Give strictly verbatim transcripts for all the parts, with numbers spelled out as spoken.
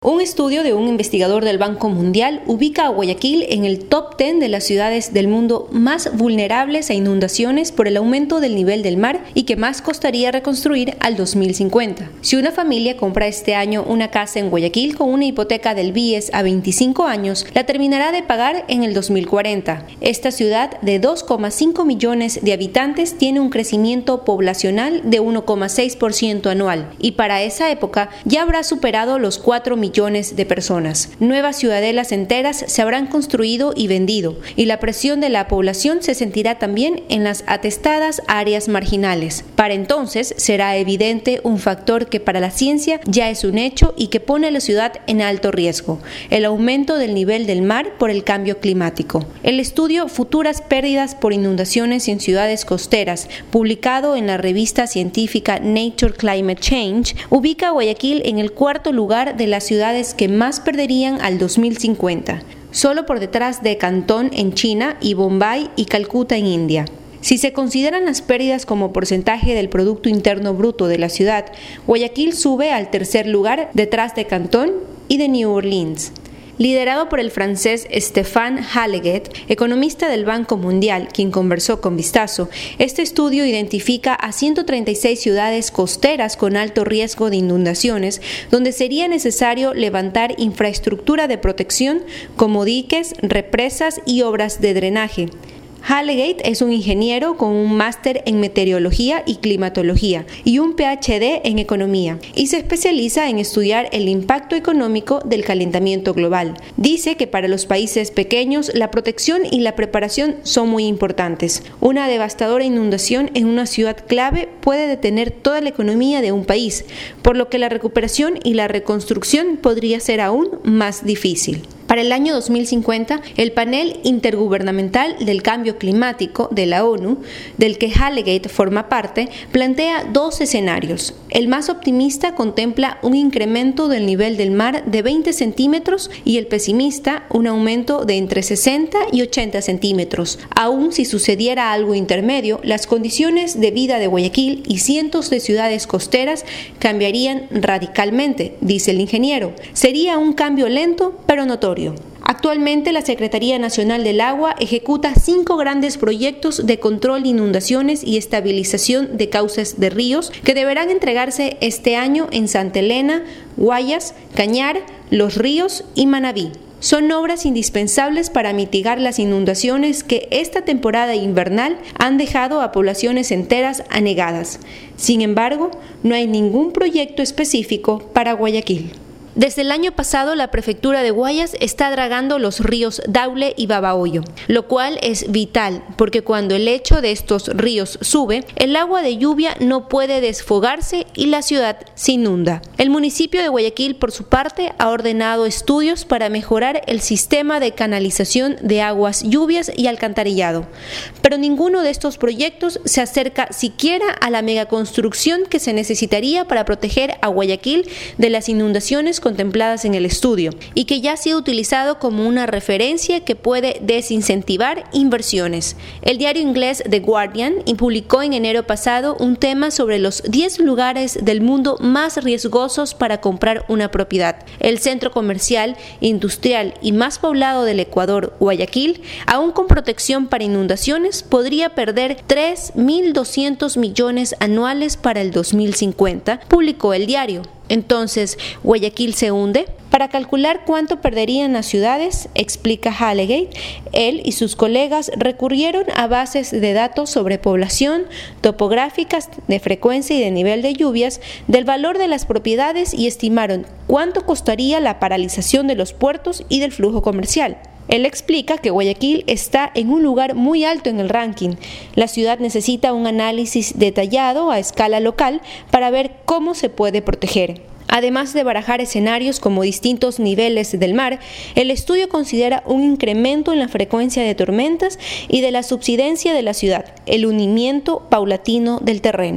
Un estudio de un investigador del Banco Mundial ubica a Guayaquil en el top diez de las ciudades del mundo más vulnerables a inundaciones por el aumento del nivel del mar y que más costaría reconstruir al dos mil cincuenta. Si una familia compra este año una casa en Guayaquil con una hipoteca del B I E S a veinticinco años, la terminará de pagar en el dos mil cuarenta. Esta ciudad de dos coma cinco millones de habitantes tiene un crecimiento poblacional de uno coma seis por ciento anual y para esa época ya habrá superado los cuatro millones de personas. Nuevas ciudadelas enteras se habrán construido y vendido, y la presión de la población se sentirá también en las atestadas áreas marginales. Para entonces será evidente un factor que para la ciencia ya es un hecho y que pone a la ciudad en alto riesgo: el aumento del nivel del mar por el cambio climático. El estudio Futuras pérdidas por inundaciones en ciudades costeras, publicado en la revista científica Nature Climate Change, ubica a Guayaquil en el cuarto lugar de las ciudades que más perderían al dos mil cincuenta, solo por detrás de Cantón en China y Bombay y Calcuta en India. Si se consideran las pérdidas como porcentaje del Producto Interno Bruto de la ciudad, Guayaquil sube al tercer lugar detrás de Cantón y de New Orleans. Liderado por el francés Stéphane Halleguet, economista del Banco Mundial, quien conversó con Vistazo, este estudio identifica a ciento treinta y seis ciudades costeras con alto riesgo de inundaciones, donde sería necesario levantar infraestructura de protección como diques, represas y obras de drenaje. Halleguet es un ingeniero con un máster en meteorología y climatología y un P H D en economía, y se especializa en estudiar el impacto económico del calentamiento global. Dice que para los países pequeños la protección y la preparación son muy importantes. Una devastadora inundación en una ciudad clave puede detener toda la economía de un país, por lo que la recuperación y la reconstrucción podría ser aún más difícil. Para el año dos mil cincuenta, el Panel Intergubernamental del Cambio Climático de la ONU, del que Halleguet forma parte, plantea dos escenarios. El más optimista contempla un incremento del nivel del mar de veinte centímetros y el pesimista un aumento de entre sesenta y ochenta centímetros. Aún si sucediera algo intermedio, las condiciones de vida de Guayaquil y cientos de ciudades costeras cambiarían radicalmente, dice el ingeniero. Sería un cambio lento pero notorio. Actualmente, la Secretaría Nacional del Agua ejecuta cinco grandes proyectos de control de inundaciones y estabilización de cauces de ríos que deberán entregarse este año en Santa Elena, Guayas, Cañar, Los Ríos y Manabí. Son obras indispensables para mitigar las inundaciones que esta temporada invernal han dejado a poblaciones enteras anegadas. Sin embargo, no hay ningún proyecto específico para Guayaquil. Desde el año pasado, la prefectura de Guayas está dragando los ríos Daule y Babahoyo, lo cual es vital porque cuando el lecho de estos ríos sube, el agua de lluvia no puede desfogarse y la ciudad se inunda. El municipio de Guayaquil, por su parte, ha ordenado estudios para mejorar el sistema de canalización de aguas lluvias y alcantarillado, pero ninguno de estos proyectos se acerca siquiera a la megaconstrucción que se necesitaría para proteger a Guayaquil de las inundaciones contempladas en el estudio y que ya ha sido utilizado como una referencia que puede desincentivar inversiones. El diario inglés The Guardian publicó en enero pasado un tema sobre los diez lugares del mundo más riesgosos para comprar una propiedad. El centro comercial, industrial y más poblado del Ecuador, Guayaquil, aún con protección para inundaciones, podría perder tres mil doscientos millones anuales para el dos mil cincuenta, publicó el diario. Entonces, ¿Guayaquil se hunde? Para calcular cuánto perderían las ciudades, explica Halleguet, él y sus colegas recurrieron a bases de datos sobre población, topográficas, de frecuencia y de nivel de lluvias, del valor de las propiedades y estimaron cuánto costaría la paralización de los puertos y del flujo comercial. Él explica que Guayaquil está en un lugar muy alto en el ranking. La ciudad necesita un análisis detallado a escala local para ver cómo se puede proteger. Además de barajar escenarios como distintos niveles del mar, el estudio considera un incremento en la frecuencia de tormentas y de la subsidencia de la ciudad, el hundimiento paulatino del terreno.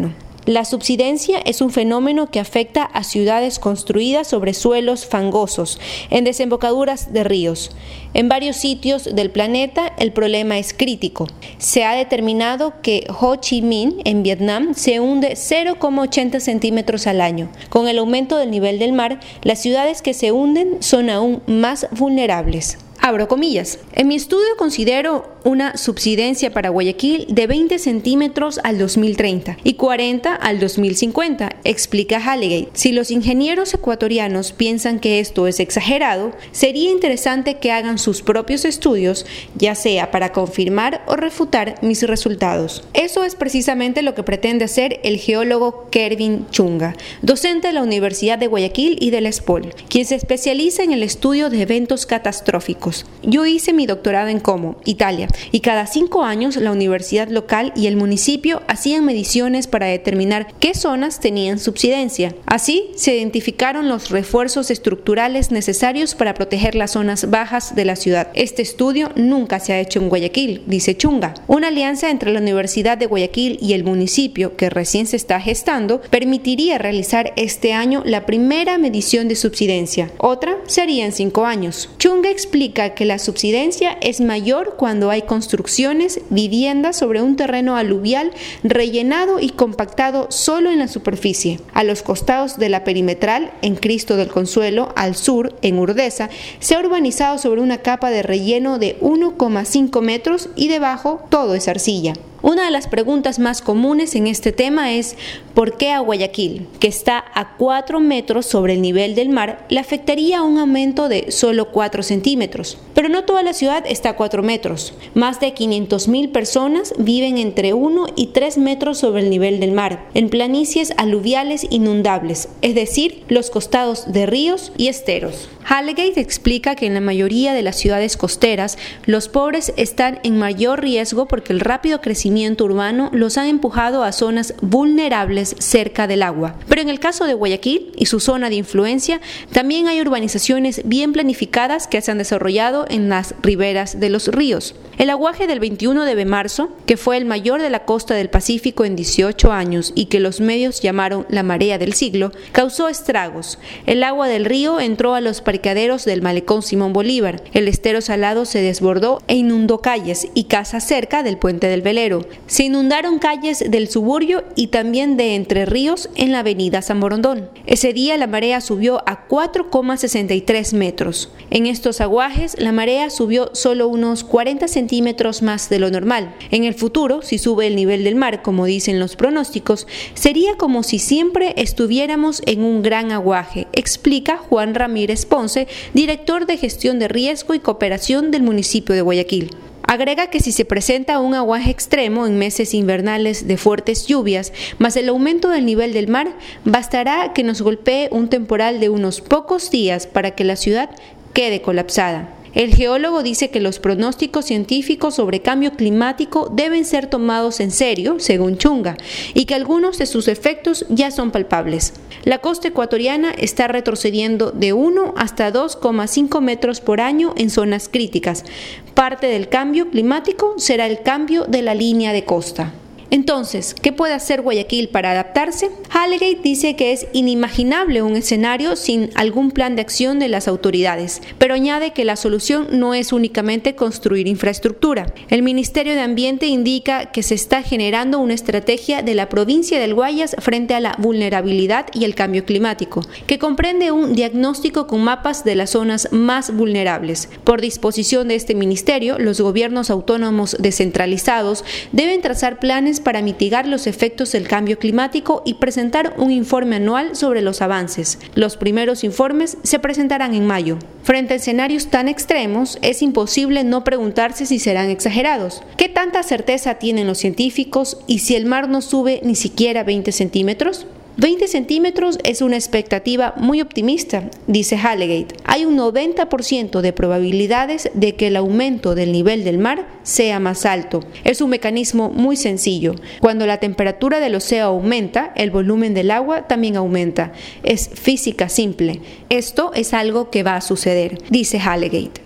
La subsidencia es un fenómeno que afecta a ciudades construidas sobre suelos fangosos, en desembocaduras de ríos. En varios sitios del planeta el problema es crítico. Se ha determinado que Ho Chi Minh, en Vietnam, se hunde cero coma ochenta centímetros al año. Con el aumento del nivel del mar, las ciudades que se hunden son aún más vulnerables. Abro comillas. En mi estudio considero una subsidencia para Guayaquil de veinte centímetros al dos mil treinta y cuarenta al dos mil cincuenta, explica Hallegate. Si los ingenieros ecuatorianos piensan que esto es exagerado, sería interesante que hagan sus propios estudios, ya sea para confirmar o refutar mis resultados. Eso es precisamente lo que pretende hacer el geólogo Kervin Chunga, docente de la Universidad de Guayaquil y de la ESPOL, quien se especializa en el estudio de eventos catastróficos. Yo hice mi doctorado en Como, Italia, y cada cinco años la universidad local y el municipio hacían mediciones para determinar qué zonas tenían subsidencia. Así se identificaron los refuerzos estructurales necesarios para proteger las zonas bajas de la ciudad. Este estudio nunca se ha hecho en Guayaquil, dice Chunga. Una alianza entre la Universidad de Guayaquil y el municipio, que recién se está gestando, permitiría realizar este año la primera medición de subsidencia. Otra sería en cinco años. Chunga explica que la subsidencia es mayor cuando hay construcciones, viviendas sobre un terreno aluvial rellenado y compactado solo en la superficie. A los costados de la perimetral, en Cristo del Consuelo, al sur, en Urdesa, se ha urbanizado sobre una capa de relleno de uno coma cinco metros y debajo todo es arcilla. Una de las preguntas más comunes en este tema es ¿por qué a Guayaquil, que está a cuatro metros sobre el nivel del mar, le afectaría un aumento de solo cuatro centímetros? Pero no toda la ciudad está a cuatro metros. Más de quinientas mil personas viven entre uno y tres metros sobre el nivel del mar, en planicies aluviales inundables, es decir, los costados de ríos y esteros. Hallegate explica que en la mayoría de las ciudades costeras, los pobres están en mayor riesgo porque el rápido crecimiento urbano los ha empujado a zonas vulnerables cerca del agua. Pero en el caso de Guayaquil y su zona de influencia, también hay urbanizaciones bien planificadas que se han desarrollado en las riberas de los ríos. El aguaje del veintiuno de marzo, que fue el mayor de la costa del Pacífico en dieciocho años y que los medios llamaron la marea del siglo, causó estragos. El agua del río entró a los parqueaderos del malecón Simón Bolívar. El estero salado se desbordó e inundó calles y casas cerca del puente del Velero. Se inundaron calles del suburbio y también de Entre Ríos en la avenida San Borondón. Ese día la marea subió a cuatro coma sesenta y tres metros. En estos aguajes la marea subió solo unos cuarenta centímetros más de lo normal. En el futuro, si sube el nivel del mar, como dicen los pronósticos, sería como si siempre estuviéramos en un gran aguaje, explica Juan Ramírez Ponce, director de gestión de riesgo y cooperación del municipio de Guayaquil. Agrega que si se presenta un aguaje extremo en meses invernales de fuertes lluvias, más el aumento del nivel del mar, bastará que nos golpee un temporal de unos pocos días para que la ciudad quede colapsada. El geólogo dice que los pronósticos científicos sobre cambio climático deben ser tomados en serio, según Chunga, y que algunos de sus efectos ya son palpables. La costa ecuatoriana está retrocediendo de uno hasta dos coma cinco metros por año en zonas críticas. Parte del cambio climático será el cambio de la línea de costa. Entonces, ¿qué puede hacer Guayaquil para adaptarse? Hallegate dice que es inimaginable un escenario sin algún plan de acción de las autoridades, pero añade que la solución no es únicamente construir infraestructura. El Ministerio de Ambiente indica que se está generando una estrategia de la provincia del Guayas frente a la vulnerabilidad y el cambio climático, que comprende un diagnóstico con mapas de las zonas más vulnerables. Por disposición de este ministerio, los gobiernos autónomos descentralizados deben trazar planes para mitigar los efectos del cambio climático y presentar un informe anual sobre los avances. Los primeros informes se presentarán en mayo. Frente a escenarios tan extremos, es imposible no preguntarse si serán exagerados. ¿Qué tanta certeza tienen los científicos y si el mar no sube ni siquiera veinte centímetros? veinte centímetros es una expectativa muy optimista, dice Hallegate. Hay un noventa por ciento de probabilidades de que el aumento del nivel del mar sea más alto. Es un mecanismo muy sencillo. Cuando la temperatura del océano aumenta, el volumen del agua también aumenta. Es física simple. Esto es algo que va a suceder, dice Hallegate.